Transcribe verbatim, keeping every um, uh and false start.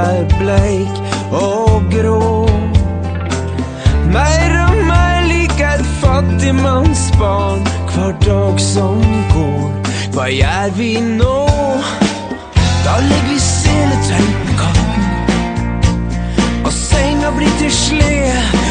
er bleik og grå. Mer og mer lik et fattigmannsbarn hver dag som går. Hva gjør vi nå? Da legger vi seletøy på katten, og senga blir til slede.